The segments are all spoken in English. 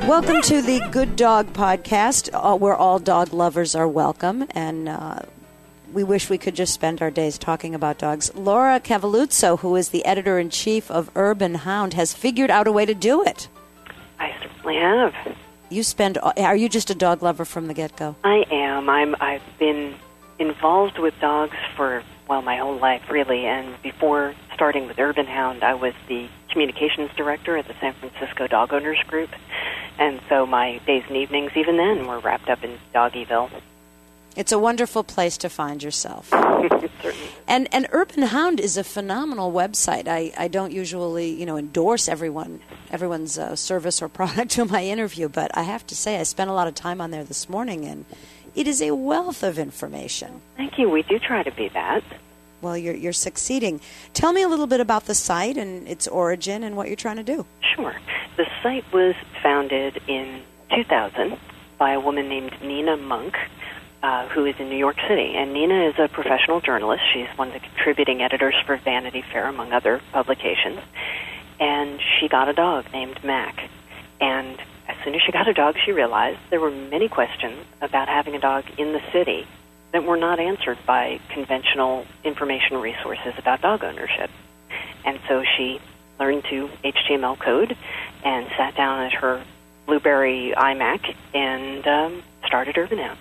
Welcome to the Good Dog Podcast, where all dog lovers are welcome, and we wish we could just spend our days talking about dogs. Laura Cavalluzzo, who is the editor-in-chief of Urban Hound, has figured out a way to do it. I certainly have. Are you just a dog lover from the get-go? I am. I've been involved with dogs for, my whole life, really, and before starting with Urban Hound, I was the communications director at the San Francisco Dog Owners Group, and so my days and evenings, even then, were wrapped up in Doggyville. It's a wonderful place to find yourself. Certainly. And Urban Hound is a phenomenal website. I don't usually, endorse everyone's service or product to my interview, but I have to say I spent a lot of time on there this morning, and it is a wealth of information. Thank you. We do try to be that. Well, you're succeeding. Tell me a little bit about the site and its origin and what you're trying to do. Sure. The site was founded in 2000 by a woman named Nina Monk, who is in New York City. And Nina is a professional journalist. She's one of the contributing editors for Vanity Fair, among other publications. And she got a dog named Mac. And as soon as she got a dog, she realized there were many questions about having a dog in the city that were not answered by conventional information resources about dog ownership. And so she learned to HTML code and sat down at her Blueberry iMac and started Urban Hound.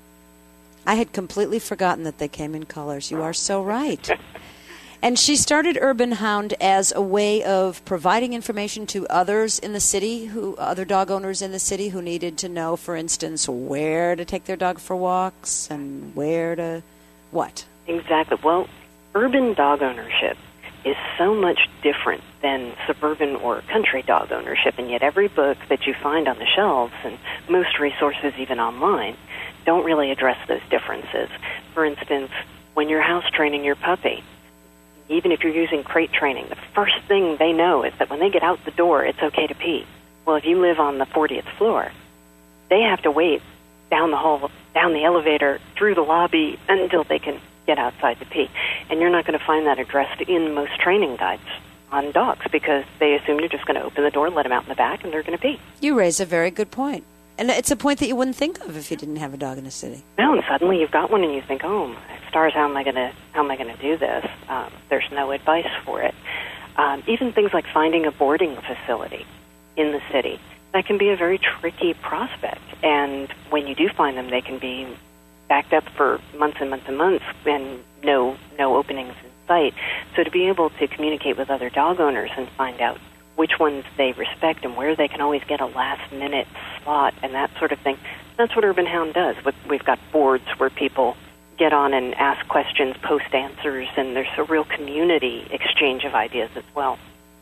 I had completely forgotten that they came in colors. You are so right. And she started Urban Hound as a way of providing information to others in the city, other dog owners in the city who needed to know, for instance, where to take their dog for walks and where to what? Exactly. Well, urban dog ownership is so much different than suburban or country dog ownership, and yet every book that you find on the shelves and most resources even online don't really address those differences. For instance, when you're house training your puppy, even if you're using crate training, the first thing they know is that when they get out the door, it's okay to pee. Well, if you live on the 40th floor, they have to wait down the hall, down the elevator, through the lobby until they can get outside to pee. And you're not going to find that addressed in most training guides on dogs because they assume you're just going to open the door, let them out in the back, and they're going to pee. You raise a very good point. And it's a point that you wouldn't think of if you didn't have a dog in a city. No, and suddenly you've got one and you think, oh, stars, how am I going to do this? There's no advice for it. Even things like finding a boarding facility in the city, that can be a very tricky prospect. And when you do find them, they can be backed up for months and months and months and no openings in sight. So to be able to communicate with other dog owners and find out which ones they respect and where they can always get a last-minute slot and that sort of thing. That's what Urban Hound does. We've got boards where people get on and ask questions, post answers, and there's a real community exchange of ideas as well.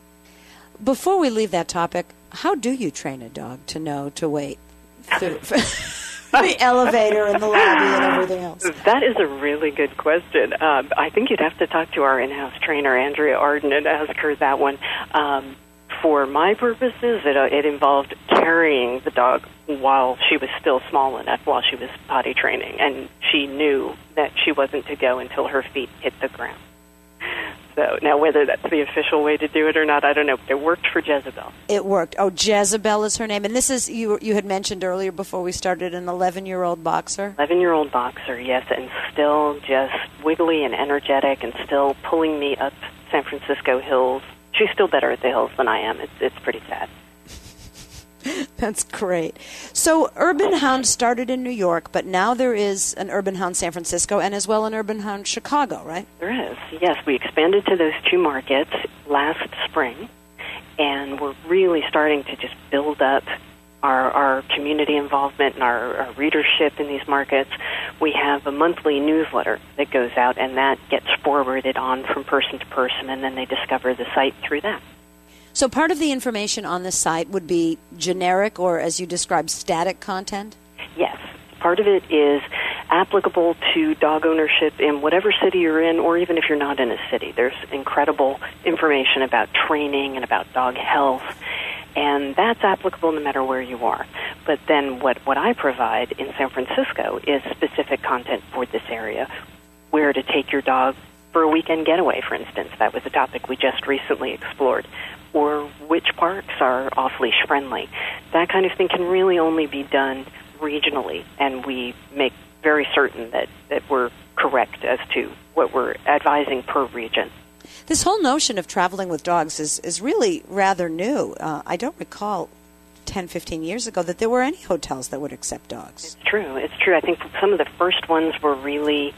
Before we leave that topic, how do you train a dog to know to wait through the elevator and the lobby and everything else? That is a really good question. I think you'd have to talk to our in-house trainer, Andrea Arden, and ask her that one. For my purposes, it involved carrying the dog while she was still small enough, while she was potty training, and she knew that she wasn't to go until her feet hit the ground. So now whether that's the official way to do it or not, I don't know, but it worked for Jezebel. It worked. Oh, Jezebel is her name. And this is, you had mentioned earlier before we started, an 11-year-old boxer? 11-year-old boxer, yes, and still just wiggly and energetic and still pulling me up San Francisco hills. She's still better at the hills than I am. It's pretty sad. That's great. So Urban Hound started in New York, but now there is an Urban Hound San Francisco and as well an Urban Hound Chicago, right? There is, yes. We expanded to those two markets last spring, and we're really starting to just build up our community involvement and our readership in these markets. We have a monthly newsletter that goes out, and that gets forwarded on from person to person, and then they discover the site through that. So part of the information on the site would be generic or, as you described, static content? Yes. Part of it is applicable to dog ownership in whatever city you're in, or even if you're not in a city. There's incredible information about training and about dog health, and that's applicable no matter where you are. But then what I provide in San Francisco is specific content for this area, where to take your dog for a weekend getaway, for instance. That was a topic we just recently explored. Or which parks are off-leash friendly. that kind of thing can really only be done regionally, and we make very certain that we're correct as to what we're advising per region. This whole notion of traveling with dogs is really rather new. I don't recall 10, 15 years ago that there were any hotels that would accept dogs. It's true. I think some of the first ones were really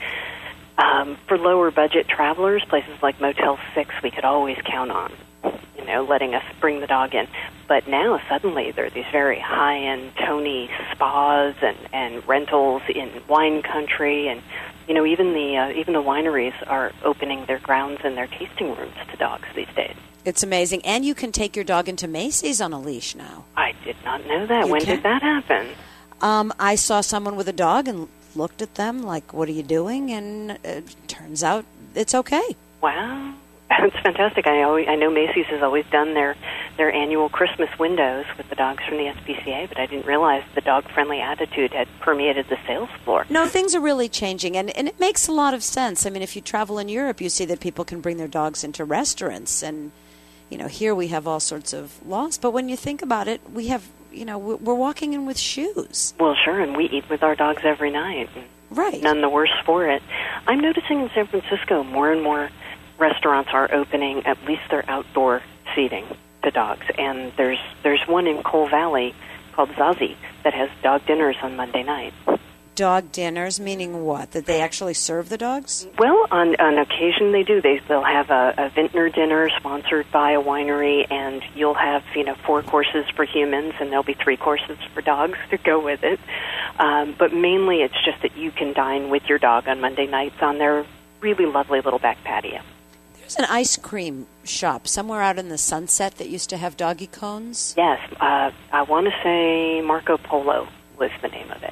for lower budget travelers, places like Motel 6 we could always count on, letting us bring the dog in. But now suddenly there are these very high-end Tony spas and rentals in wine country, and even the wineries are opening their grounds and their tasting rooms to dogs these days. It's amazing. And you can take your dog into Macy's on a leash now. I did not know that. When did that happen? I saw someone with a dog and looked at them like, what are you doing? And it turns out it's okay. Wow. That's fantastic. I know Macy's has always done their annual Christmas windows with the dogs from the SPCA, but I didn't realize the dog-friendly attitude had permeated the sales floor. No, things are really changing, and it makes a lot of sense. I mean, if you travel in Europe, you see that people can bring their dogs into restaurants, and, here we have all sorts of laws. But when you think about it, we have, we're walking in with shoes. Well, sure, and we eat with our dogs every night. Right. None the worse for it. I'm noticing in San Francisco more and more restaurants are opening at least their outdoor seating to dogs, and there's one in Cole Valley called Zazie that has dog dinners on Monday night. Dog dinners, meaning what? That they actually serve the dogs? Well, on occasion they do. They'll have a vintner dinner sponsored by a winery, and you'll have 4 courses for humans, and there'll be 3 courses for dogs to go with it. But mainly it's just that you can dine with your dog on Monday nights on their really lovely little back patio. There's an ice cream shop somewhere out in the Sunset that used to have doggy cones. Yes, I want to say Marco Polo was the name of it.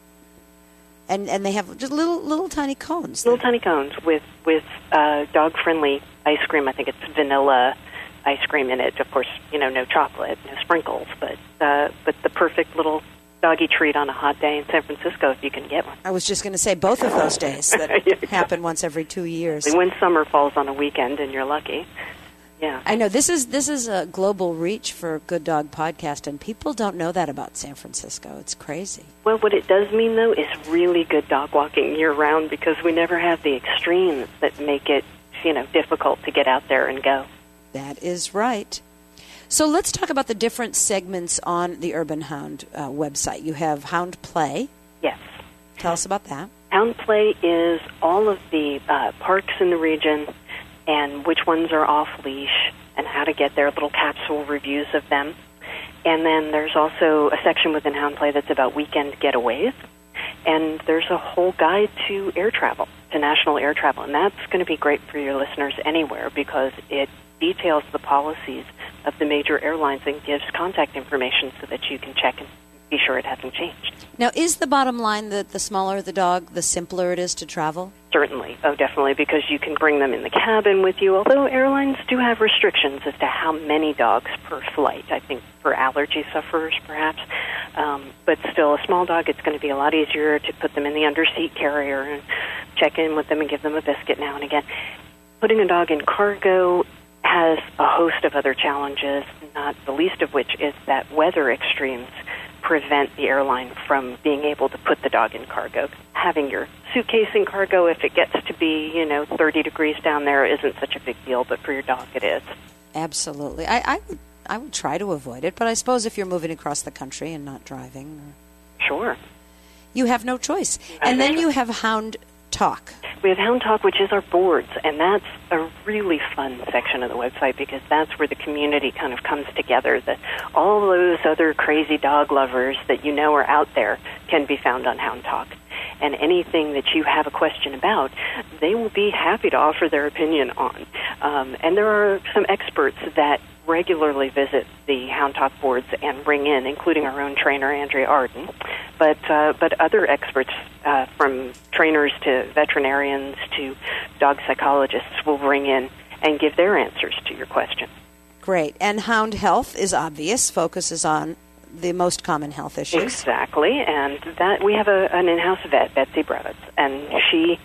And they have just little tiny cones. Little tiny cones with dog-friendly ice cream. I think it's vanilla ice cream in it. Of course, no chocolate, no sprinkles, but the perfect little doggy treat on a hot day in San Francisco if you can get one. I was just going to say both of those days that happen once every 2 years. When summer falls on a weekend and you're lucky. Yeah. I know this is a global reach for Good Dog Podcast, and people don't know that about San Francisco. It's crazy. Well, what it does mean, though, is really good dog walking year-round, because we never have the extremes that make it, difficult to get out there and go. That is right. So let's talk about the different segments on the Urban Hound website. You have Hound Play. Yes. Tell us about that. Hound Play is all of the parks in the region and which ones are off-leash and how to get there, little capsule reviews of them. And then there's also a section within Hound Play that's about weekend getaways. And there's a whole guide to air travel, to national air travel. And that's going to be great for your listeners anywhere, because it details the policies of the major airlines and gives contact information so that you can check and be sure it hasn't changed. Now, is the bottom line that the smaller the dog, the simpler it is to travel? Certainly. Oh, definitely, because you can bring them in the cabin with you, although airlines do have restrictions as to how many dogs per flight, I think for allergy sufferers perhaps. But still, a small dog, it's going to be a lot easier to put them in the underseat carrier and check in with them and give them a biscuit now and again. Putting a dog in cargo has a host of other challenges, not the least of which is that weather extremes prevent the airline from being able to put the dog in cargo. Having your suitcase in cargo, if it gets to be, 30 degrees down there, isn't such a big deal, but for your dog it is. Absolutely. I would try to avoid it, but I suppose if you're moving across the country and not driving. Sure. You have no choice. And then you have Hound Talk. We have Hound Talk, which is our boards, and that's a really fun section of the website because that's where the community kind of comes together. That all those other crazy dog lovers that are out there can be found on Hound Talk. And anything that you have a question about, they will be happy to offer their opinion on. And there are some experts that regularly visit the Hound Talk boards and ring in, including our own trainer, Andrea Arden, but other experts from trainers to veterinarians to dog psychologists will ring in and give their answers to your question. Great. And Hound Health is obvious, focuses on the most common health issues. Exactly, and that we have an in-house vet, Betsy Brevitz, and she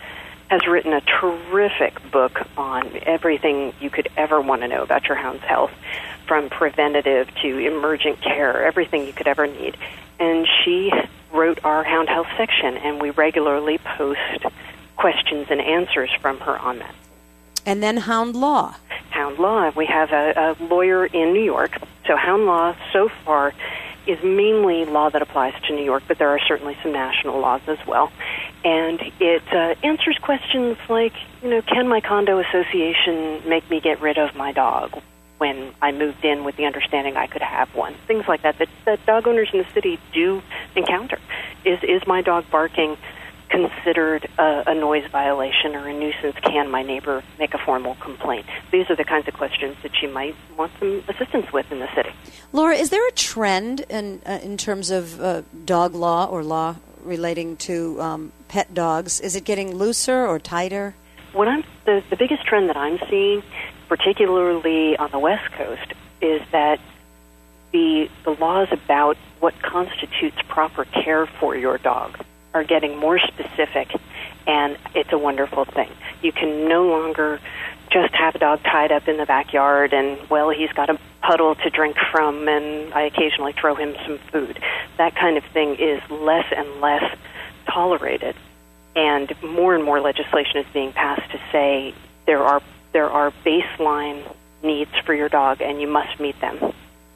has written a terrific book on everything you could ever want to know about your hound's health, from preventative to emergent care, everything you could ever need. And she wrote our hound health section, and we regularly post questions and answers from her on that. And then Hound Law. Hound Law. We have a lawyer in New York. So Hound Law so far is mainly law that applies to New York, but there are certainly some national laws as well. And it answers questions like, can my condo association make me get rid of my dog when I moved in with the understanding I could have one? Things like that dog owners in the city do encounter. Is my dog barking considered a noise violation or a nuisance? Can my neighbor make a formal complaint? These are the kinds of questions that you might want some assistance with in the city. Laura, is there a trend in terms of dog law or law relating to pet dogs? Is it getting looser or tighter? The biggest trend that I'm seeing, particularly on the West Coast, is that the laws about what constitutes proper care for your dog are getting more specific, and it's a wonderful thing. You can no longer just have a dog tied up in the backyard and, well, he's got a puddle to drink from and I occasionally throw him some food. That kind of thing is less and less tolerated, and more legislation is being passed to say there are baseline needs for your dog and you must meet them.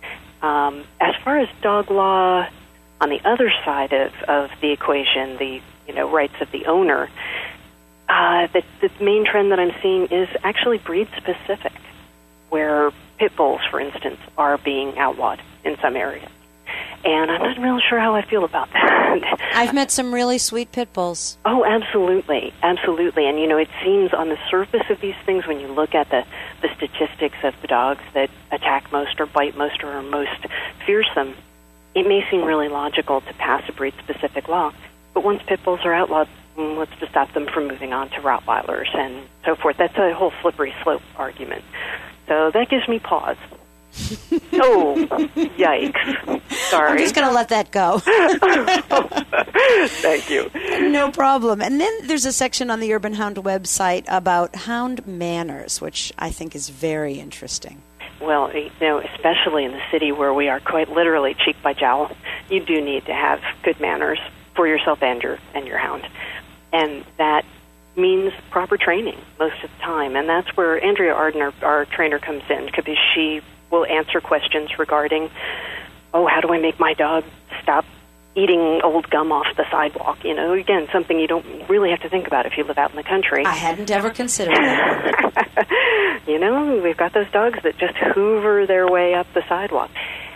As far as dog law, on the other side of the equation, the rights of the owner, the main trend that I'm seeing is actually breed-specific, where pit bulls, for instance, are being outlawed in some areas. And I'm not really sure how I feel about that. I've met some really sweet pit bulls. Oh, absolutely, absolutely. And, it seems on the surface of these things, when you look at the statistics of the dogs that attack most or bite most or are most fearsome, it may seem really logical to pass a breed-specific law, but once pit bulls are outlawed, what's to stop them from moving on to Rottweilers and so forth? That's a whole slippery slope argument. So that gives me pause. Oh, yikes. Sorry. I'm just going to let that go. Thank you. No problem. And then there's a section on the Urban Hound website about hound manners, which I think is very interesting. Well, especially in the city where we are quite literally cheek by jowl, you do need to have good manners for yourself and your hound. And that means proper training most of the time. And that's where Andrea Arden, our trainer, comes in, because she will answer questions regarding, how do I make my dog stop eating old gum off the sidewalk? Again, something you don't really have to think about if you live out in the country. I hadn't ever considered that. We've got those dogs that just hoover their way up the sidewalk.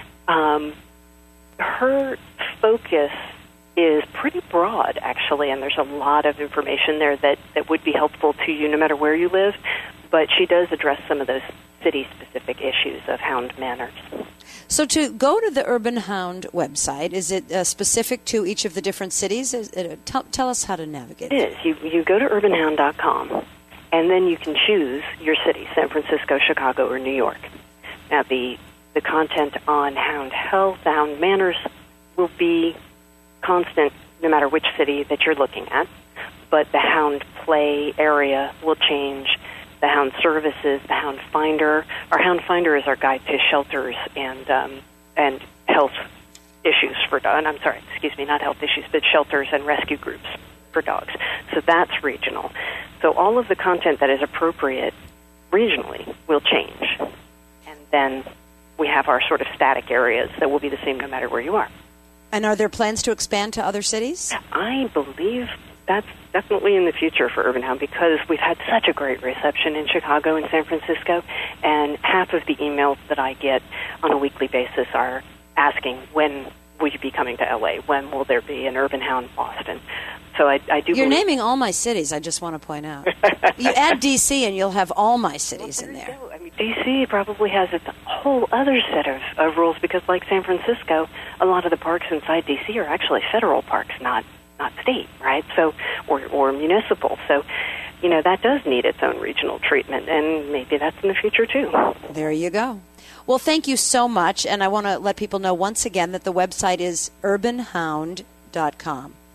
Her focus is pretty broad, actually, and there's a lot of information there that would be helpful to you no matter where you live, but she does address some of those city-specific issues of hound manners. So to go to the Urban Hound website, is it specific to each of the different cities? Tell us how to navigate. It is. You go to urbanhound.com, and then you can choose your city, San Francisco, Chicago, or New York. Now, the content on hound health, hound manners will be constant no matter which city that you're looking at, but the hound play area will change. The hound services, the hound finder. Our hound finder is our guide to shelters and health issues for dogs. I'm sorry, not health issues, but shelters and rescue groups for dogs. So that's regional. So all of the content that is appropriate regionally will change. And then we have our sort of static areas that will be the same no matter where you are. And are there plans to expand to other cities? I believe that's definitely in the future for Urban Hound, because we've had such a great reception in Chicago and San Francisco, and half of the emails that I get on a weekly basis are asking, when will you be coming to LA? When will there be an Urban Hound Boston? So I do. You're naming all my cities, I just want to point out. You add D.C. and you'll have all my cities in there. I mean, D.C. probably has its whole other set of rules, because like San Francisco, a lot of the parks inside D.C. are actually federal parks, not state, right? So, or municipal. So, that does need its own regional treatment, and maybe that's in the future too. There you go. Well, thank you so much, and I want to let people know once again that the website is urbanhound.com.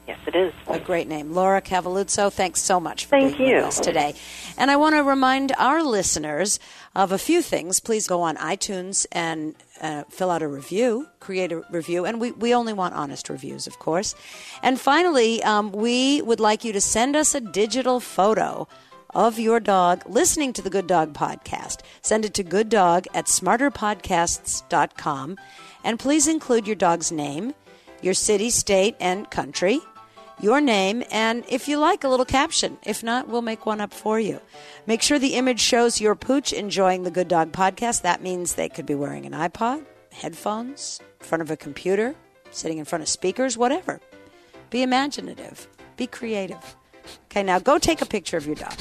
Yes, it is. A great name. Laura Cavaluzzo, thanks so much for being with us today. And I want to remind our listeners of a few things. Please go on iTunes and fill out a review, create a review. And we only want honest reviews, of course. And finally, we would like you to send us a digital photo of your dog listening to the Good Dog Podcast. Send it to gooddog@smarterpodcasts.com. And please include your dog's name, your city, state, and country, your name, and if you like, a little caption. If not, we'll make one up for you. Make sure the image shows your pooch enjoying the Good Dog Podcast. That means they could be wearing an iPod, headphones, in front of a computer, sitting in front of speakers, whatever. Be imaginative. Be creative. Okay, now go take a picture of your dog.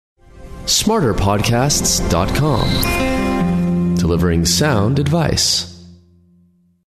SmarterPodcasts.com. Delivering sound advice.